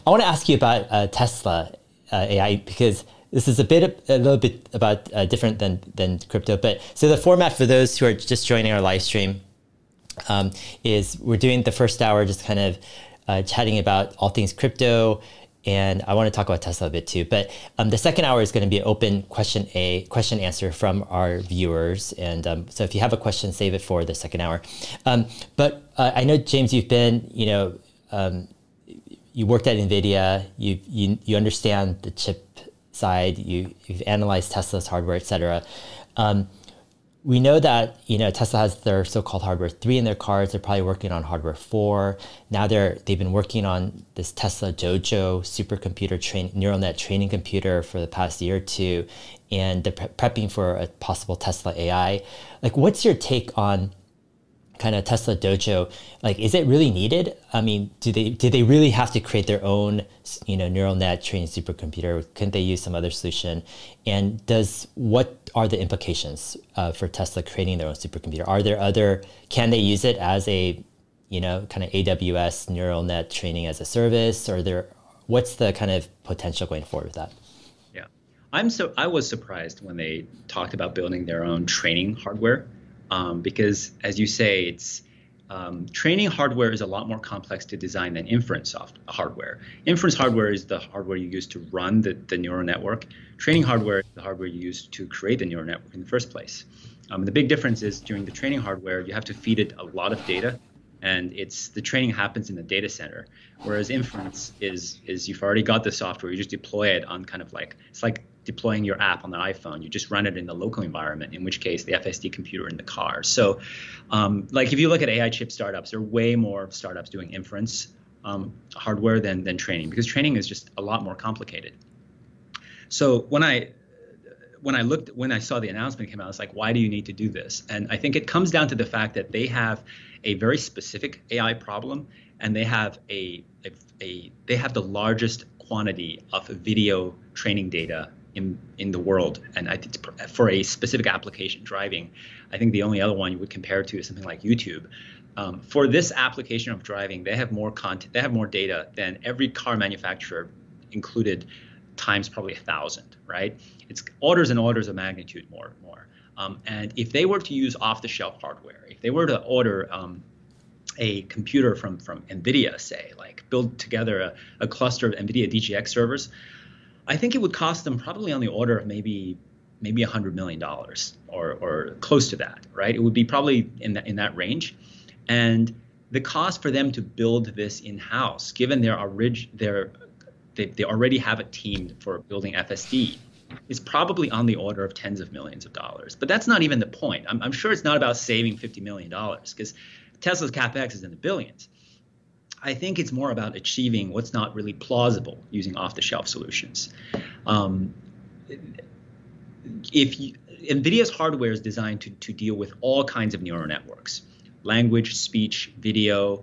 I want to ask you about Tesla AI, because this is a little bit about different than crypto. But so the format for those who are just joining our live stream is we're doing the first hour just kind of chatting about all things crypto, and I want to talk about Tesla a bit too. But the second hour is going to be an open question answer from our viewers. And so if you have a question, save it for the second hour. But I know, James, you've been, you worked at NVIDIA, you understand the chip side, you've analyzed Tesla's hardware, et cetera. We know that Tesla has their so-called hardware 3 in their cars. They're probably working on hardware 4. Now they've been working on this Tesla Dojo supercomputer neural net training computer for the past year or two, and they're prepping for a possible Tesla AI. Like, what's your take on kind of Tesla Dojo? Like, is it really needed? I mean, do they really have to create their own, neural net training supercomputer? Couldn't they use some other solution? And what are the implications for Tesla creating their own supercomputer? Can they use it as a, kind of AWS neural net training as a service? Or what's the kind of potential going forward with that? Yeah, I was surprised when they talked about building their own training hardware. Because, as you say, training hardware is a lot more complex to design than inference hardware. Inference hardware is the hardware you use to run the neural network. Training hardware is the hardware you use to create the neural network in the first place. The big difference is during the training hardware, you have to feed it a lot of data, and the training happens in the data center. Whereas inference is you've already got the software, you just deploy it on it's like deploying your app on the iPhone. You just run it in the local environment, in which case the FSD computer in the car. So if you look at AI chip startups, there are way more startups doing inference hardware than training, because training is just a lot more complicated. So when I saw the announcement came out, I was like, why do you need to do this? And I think it comes down to the fact that they have a very specific AI problem, and they have they have the largest quantity of video training data in the world, and I think for a specific application, driving, I think the only other one you would compare it to is something like YouTube. For this application of driving, they have more content, they have more data than every car manufacturer included, times probably 1,000, right? It's orders and orders of magnitude more. And if they were to use off-the-shelf hardware, if they were to order a computer from NVIDIA, say, like build together a cluster of NVIDIA DGX servers, I think it would cost them probably on the order of maybe $100 million or close to that, right? It would be probably in that range. And the cost for them to build this in-house, given they already have a team for building FSD, is probably on the order of tens of millions of dollars. But that's not even the point. I'm sure it's not about saving $50 million, because Tesla's CapEx is in the billions. I think it's more about achieving what's not really plausible using off-the-shelf solutions. NVIDIA's hardware is designed to deal with all kinds of neural networks: language, speech, video,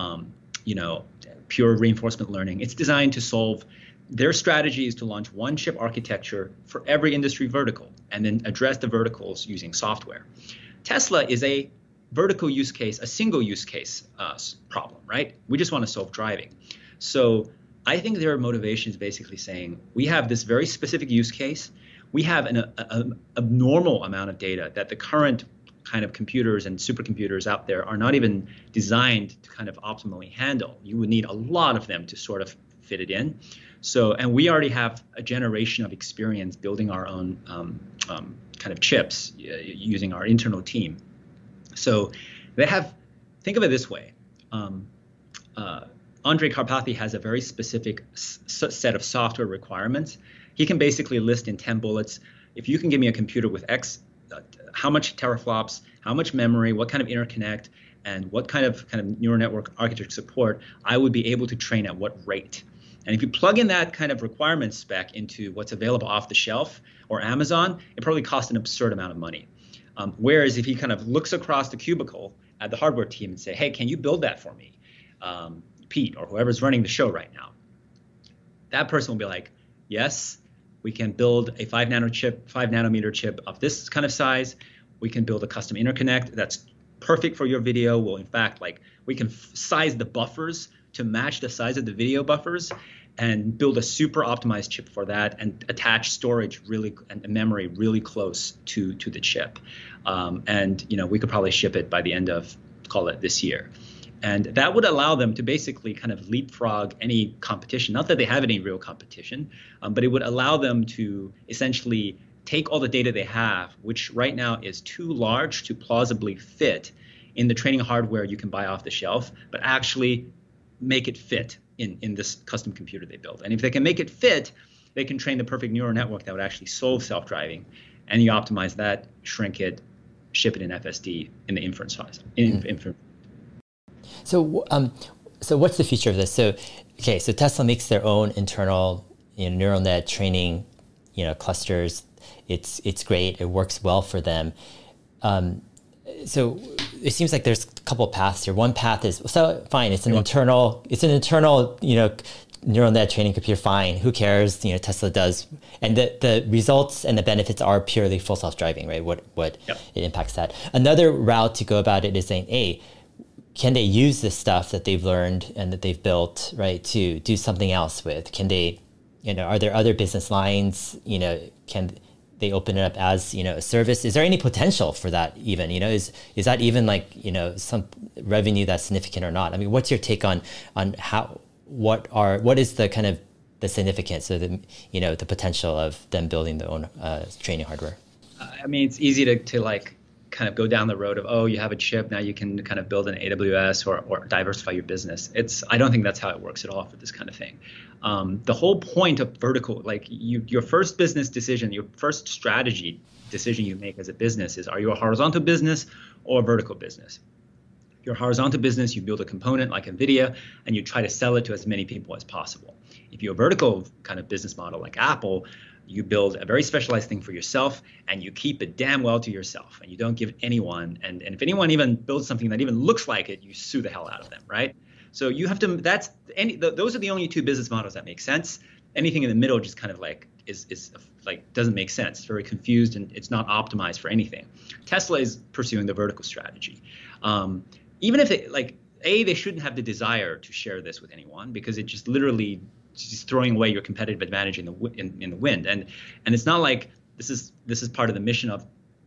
pure reinforcement learning. It's designed to solve. Their strategy is to launch one chip architecture for every industry vertical, and then address the verticals using software. Tesla is a vertical use case, a single use case problem, right? We just want to solve driving. So I think their motivation is basically saying, we have this very specific use case. We have an abnormal amount of data that the current kind of computers and supercomputers out there are not even designed to kind of optimally handle. You would need a lot of them to sort of fit it in. So, and we already have a generation of experience building our own kind of chips using our internal team. So they have, think of it this way. Andrej Karpathy has a very specific set of software requirements. He can basically list in 10 bullets, if you can give me a computer with X, how much teraflops, how much memory, what kind of interconnect, and what kind of neural network architecture support, I would be able to train at what rate. And if you plug in that kind of requirement spec into what's available off the shelf or Amazon, it probably costs an absurd amount of money. Whereas if he kind of looks across the cubicle at the hardware team and say, hey, can you build that for me? Pete, or whoever's running the show right now. That person will be like, yes, we can build a 5 nanometer chip of this kind of size. We can build a custom interconnect that's perfect for your video. Well, in fact, like we can size the buffers to match the size of the video buffers. and build a super optimized chip for that and attach storage really and memory really close to the chip. And we could probably ship it by the end of, call it, this year. And that would allow them to basically kind of leapfrog any competition. Not that they have any real competition, but it would allow them to essentially take all the data they have, which right now is too large to plausibly fit in the training hardware you can buy off the shelf, but actually make it fit in this custom computer they built. And if they can make it fit, they can train the perfect neural network that would actually solve self-driving. And you optimize that, shrink it, ship it in FSD in the inference size. So what's the future of this? So Tesla makes their own internal neural net training clusters. It's great. It works well for them. So it seems like there's a couple of paths here. One path is fine. It's an internal neural net training computer. Fine. Who cares? Tesla does, and the results and the benefits are purely full self-driving, right? What it impacts that. Another route to go about it is saying, hey, can they use this stuff that they've learned and that they've built, right, to do something else with? Can they, are there other business lines? Can they open it up as a service? Is there any potential for that even? Is that even like some revenue that's significant or not? I mean, what's your take on what is the kind of the significance of the potential of them building their own training hardware? I mean, it's easy to like kind of go down the road of, oh, you have a chip, now you can kind of build an AWS or diversify your business. I don't think that's how it works at all for this kind of thing. The whole point of vertical, like your first business decision, your first strategy decision you make as a business is, are you a horizontal business or a vertical business? If you're a horizontal business, you build a component like NVIDIA and you try to sell it to as many people as possible. If you're a vertical kind of business model like Apple, you build a very specialized thing for yourself and you keep it damn well to yourself and you don't give anyone. And if anyone even builds something that even looks like it, you sue the hell out of them, right? So you have to, those are the only two business models that make sense. Anything in the middle just kind of like doesn't make sense. It's very confused and it's not optimized for anything. Tesla is pursuing the vertical strategy. Even if they shouldn't have the desire to share this with anyone because it just literally just throwing away your competitive advantage in the wind. And it's not like this is part of the mission of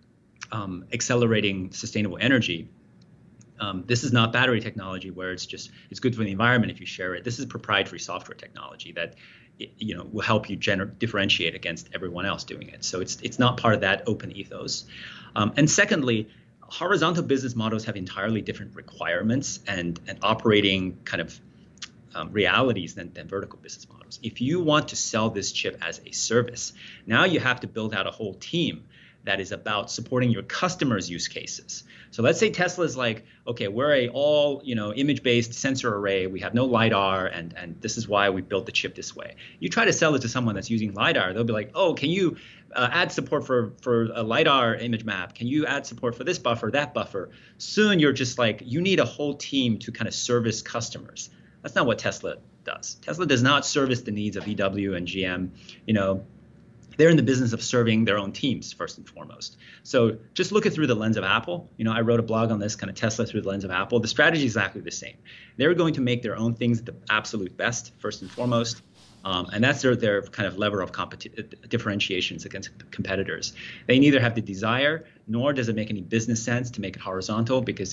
accelerating sustainable energy. This is not battery technology where it's good for the environment if you share it. This is proprietary software technology that will help you differentiate against everyone else doing it. So it's not part of that open ethos. And secondly, horizontal business models have entirely different requirements and operating kind of realities than vertical business models. If you want to sell this chip as a service, now you have to build out a whole team that is about supporting your customers' use cases. So let's say Tesla is like, okay, we're a all image-based sensor array. We have no LiDAR, and this is why we built the chip this way. You try to sell it to someone that's using LiDAR, they'll be like, oh, can you add support for a LiDAR image map? Can you add support for this buffer, that buffer? Soon you're just like, you need a whole team to kind of service customers. That's not what Tesla does. Tesla does not service the needs of VW and GM. They're in the business of serving their own teams first and foremost. So just look it through the lens of Apple. I wrote a blog on this, kind of Tesla through the lens of Apple. The strategy is exactly the same. They're going to make their own things the absolute best first and foremost. And that's their kind of lever of differentiations against competitors. They neither have the desire nor does it make any business sense to make it horizontal because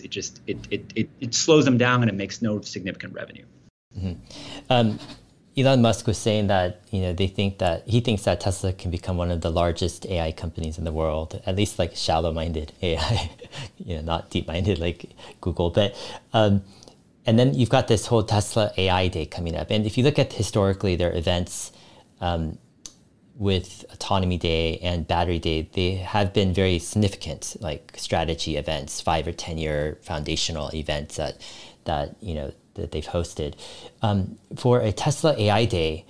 it slows them down and it makes no significant revenue. Mm-hmm. Elon Musk was saying that he thinks that Tesla can become one of the largest AI companies in the world, at least like shallow-minded AI, not deep-minded like Google. But and then you've got this whole Tesla AI Day coming up, and if you look at historically their events with Autonomy Day and Battery Day, they have been very significant, like strategy events, 5 or 10 year foundational events that they've hosted. For a Tesla AI Day,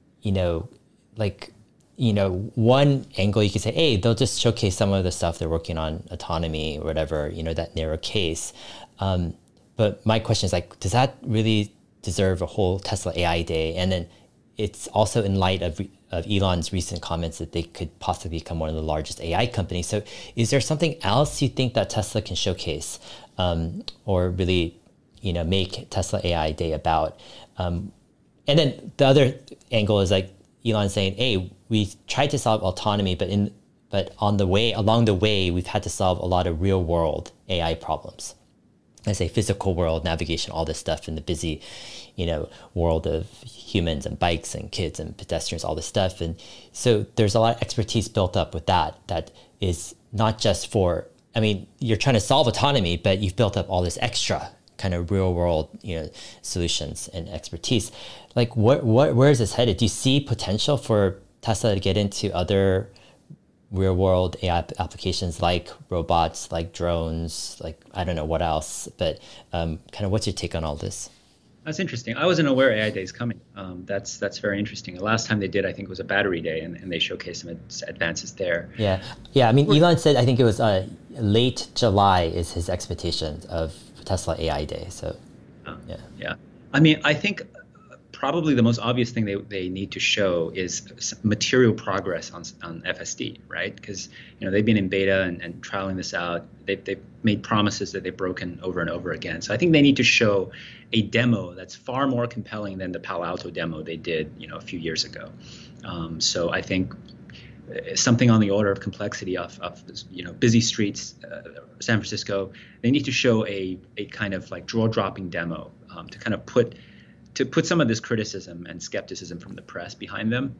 one angle you could say, hey, they'll just showcase some of the stuff they're working on, autonomy or whatever, that narrow case. But my question is does that really deserve a whole Tesla AI Day? And then it's also in light of Elon's recent comments that they could possibly become one of the largest AI companies. So is there something else you think that Tesla can showcase or really make Tesla AI Day about? and then the other angle is like Elon saying, hey, we tried to solve autonomy, but along the way, we've had to solve a lot of real world AI problems. I say physical world, navigation, all this stuff in the busy, world of humans and bikes and kids and pedestrians, all this stuff. And so there's a lot of expertise built up with that is not just for, you're trying to solve autonomy, but you've built up all this extra kind of real world, solutions and expertise. Like where is this headed? Do you see potential for Tesla to get into other real world AI applications like robots, like drones, like I don't know what else, but kind of what's your take on all this? That's interesting. I wasn't aware AI Day is coming. That's very interesting. The last time they did, I think, was a battery day, and they showcased some advances there. Yeah. Elon said, I think it was late July is his expectation of Tesla AI Day. So, yeah. I think probably the most obvious thing they need to show is material progress on FSD, right? Because they've been in beta and trialing this out. They've made promises that they've broken over and over again. So I think they need to show a demo that's far more compelling than the Palo Alto demo they did a few years ago. So I think something on the order of complexity of busy streets, San Francisco. They need to show a kind of like jaw-dropping demo to kind of put some of this criticism and skepticism from the press behind them.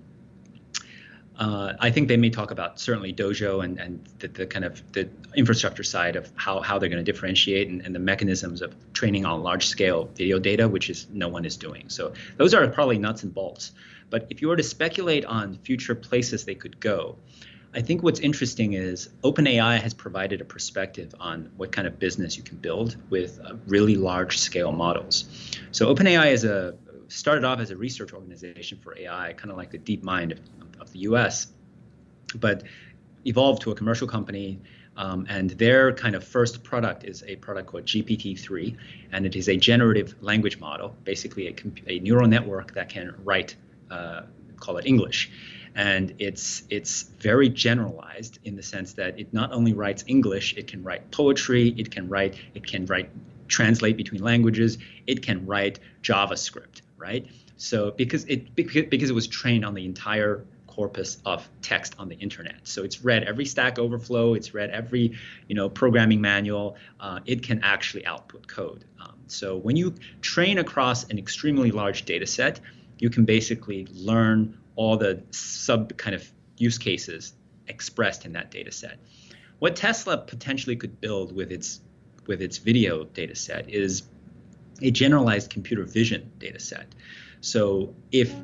I think they may talk about certainly Dojo and the kind of the infrastructure side of how they're going to differentiate and the mechanisms of training on large scale video data, which is no one is doing. So those are probably nuts and bolts. But if you were to speculate on future places they could go, I think what's interesting is OpenAI has provided a perspective on what kind of business you can build with really large scale models. So OpenAI started off as a research organization for AI, kind of like the DeepMind of the US, but evolved to a commercial company. And their kind of first product is a product called GPT-3, and it is a generative language model, basically a neural network that can write, call it English. And it's very generalized in the sense that it not only writes English, it can write poetry, it can translate between languages, it can write JavaScript, right? So because it was trained on the entire corpus of text on the internet. So it's read every Stack Overflow, it's read every programming manual. It can actually output code. So when you train across an extremely large data set, you can basically learn all the sub kind of use cases expressed in that data set. What Tesla potentially could build with its video data set is a generalized computer vision data set. So if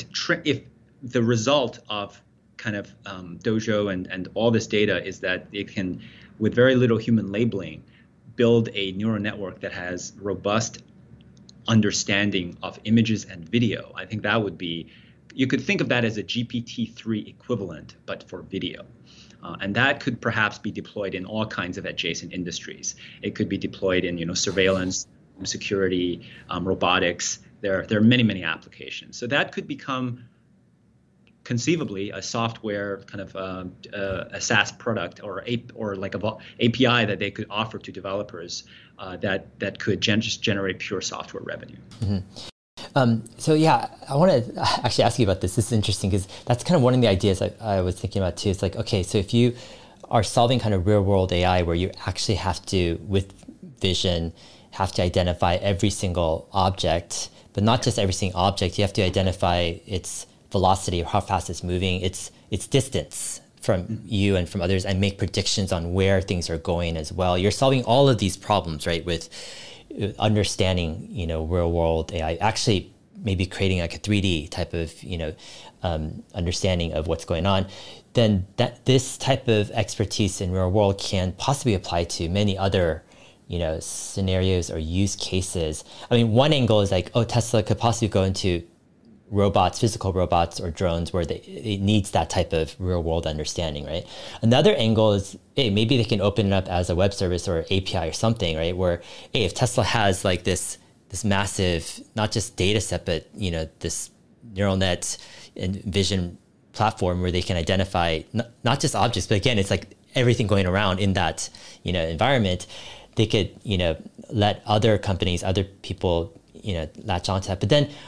the result of kind of Dojo and all this data is that it can, with very little human labeling, build a neural network that has robust understanding of images and video, I think that would be, you could think of that as a GPT-3 equivalent, but for video. And that could perhaps be deployed in all kinds of adjacent industries. It could be deployed in surveillance, security, robotics. There are many, many applications. So that could become conceivably a software kind of a SaaS product or like a API that they could offer to developers that could just generate pure software revenue. Mm-hmm. So yeah, I want to actually ask you about this. This is interesting because that's kind of one of the ideas I was thinking about too. It's like, okay, so if you are solving kind of real world AI where you actually have to, with vision, have to identify every single object, but not just every single object, you have to identify its velocity or how fast it's moving, its distance from you and from others, and make predictions on where things are going as well. You're solving all of these problems, right, with understanding, real world AI, actually maybe creating like a 3D type of, understanding of what's going on. Then this type of expertise in real world can possibly apply to many other, scenarios or use cases. I mean, one angle is like, Tesla could possibly go into robots, physical robots or drones where it needs that type of real world understanding, right? Another angle is, hey, maybe they can open it up as a web service or API or something, right? Where, hey, if Tesla has like this massive, not just data set, but, this neural net and vision platform where they can identify not just objects, but again, it's like everything going around in that, environment. They could, let other companies, other people, latch onto that. But then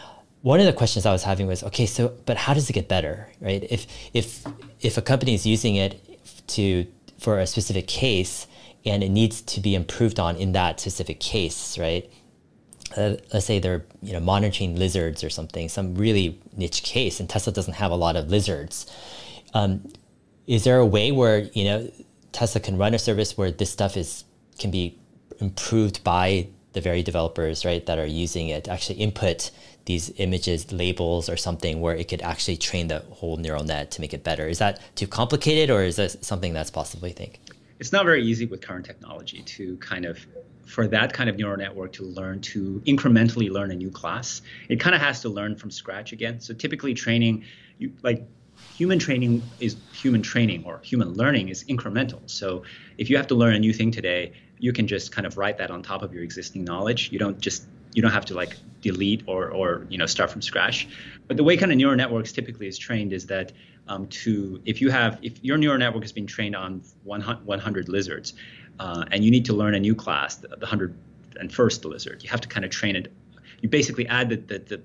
one of the questions I was having was, okay, so but how does it get better, right? If a company is using it for a specific case and it needs to be improved on in that specific case, right? Let's say they're monitoring lizards or something, some really niche case, and Tesla doesn't have a lot of lizards. Is there a way where Tesla can run a service where this stuff can be improved by the very developers, right, that are using it, actually input these images, labels or something where it could actually train the whole neural net to make it better? Is that too complicated, or is that something that's possible, you think? It's not very easy with current technology to for that kind of neural network to learn to incrementally learn a new class. It kind of has to learn from scratch again. So typically training, human training is human training, or human learning is incremental. So if you have to learn a new thing today, you can just kind of write that on top of your existing knowledge. You don't have to delete or start from scratch. But the way kind of neural networks typically is trained is that if your neural network has been trained on 100 lizards, and you need to learn a new class, the 101st lizard, you have to kind of train it. You basically add the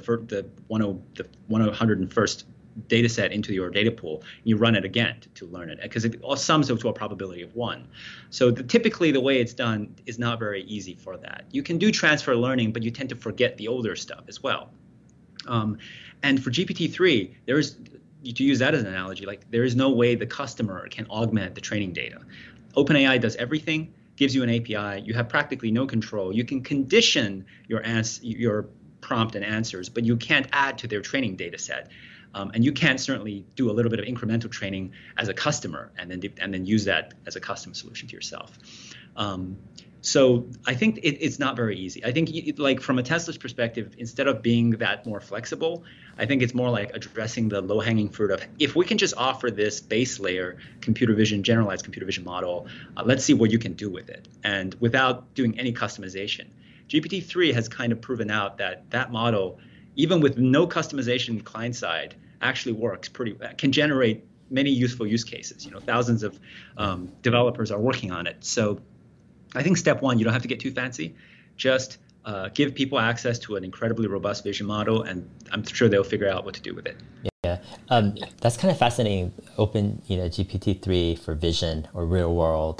101st data set into your data pool, and you run it again to learn it, because it all sums up to a probability of 1. So typically the way it's done is not very easy for that. You can do transfer learning, but you tend to forget the older stuff as well. And for GPT-3, to use that as an analogy, there is no way the customer can augment the training data. OpenAI does everything, gives you an API. You have practically no control. You can condition your prompt and answers, but you can't add to their training data set. And you can certainly do a little bit of incremental training as a customer, and then use that as a custom solution to yourself. So I think it's not very easy. I think from a Tesla's perspective, instead of being that more flexible, I think it's more like addressing the low-hanging fruit of, if we can just offer this base layer generalized computer vision model, let's see what you can do with it, and without doing any customization. GPT-3 has kind of proven out that model, even with no customization client side, actually can generate many useful use cases. Thousands of developers are working on it. So I think step one, you don't have to get too fancy. Just give people access to an incredibly robust vision model, and I'm sure they'll figure out what to do with it. Yeah, that's kind of fascinating. Open, GPT-3 for vision or real world,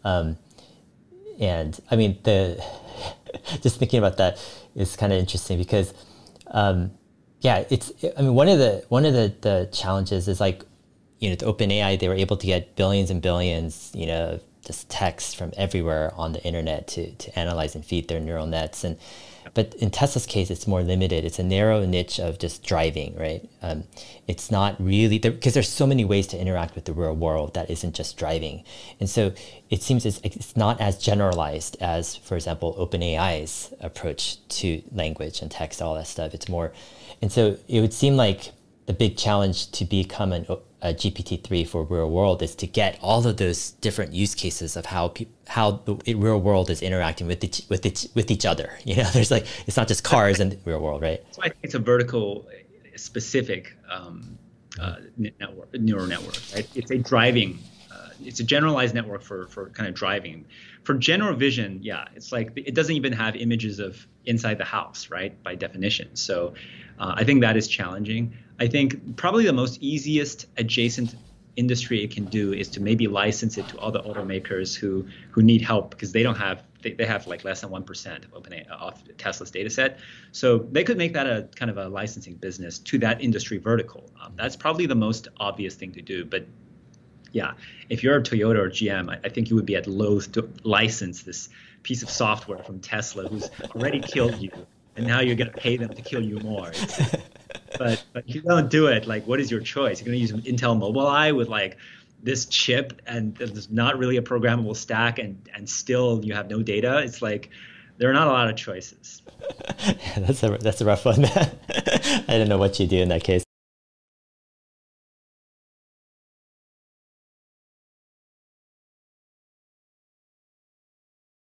and I mean just thinking about that is kind of interesting because. One of the challenges is to OpenAI, they were able to get billions and billions, just text from everywhere on the internet to analyze and feed their neural nets. But in Tesla's case, it's more limited. It's a narrow niche of just driving, right? It's not really, because there's so many ways to interact with the real world that isn't just driving. And so it seems it's not as generalized as, for example, OpenAI's approach to language and text, all that stuff. It's more, and so it would seem like the big challenge to become a GPT-3 for real world is to get all of those different use cases of how the real world is interacting with each other. There's it's not just cars and real world, right? So I think it's a vertical specific neural network, right? It's a driving, it's a generalized network for kind of driving. For general vision, yeah, it's it doesn't even have images of inside the house, right? By definition. So I think that is challenging. I think probably the most easiest adjacent industry it can do is to maybe license it to other automakers who need help, because they have less than 1% of Tesla's data set. So they could make that a kind of a licensing business to that industry vertical. That's probably the most obvious thing to do. But yeah, if you're a Toyota or GM, I think you would be at loath to license this piece of software from Tesla, who's already killed you, and now you're going to pay them to kill you more. But if you don't do it, what is your choice? You're going to use Intel Mobileye with this chip, and there's not really a programmable stack, and still you have no data. It's there are not a lot of choices. That's a rough one. I don't know what you do in that case.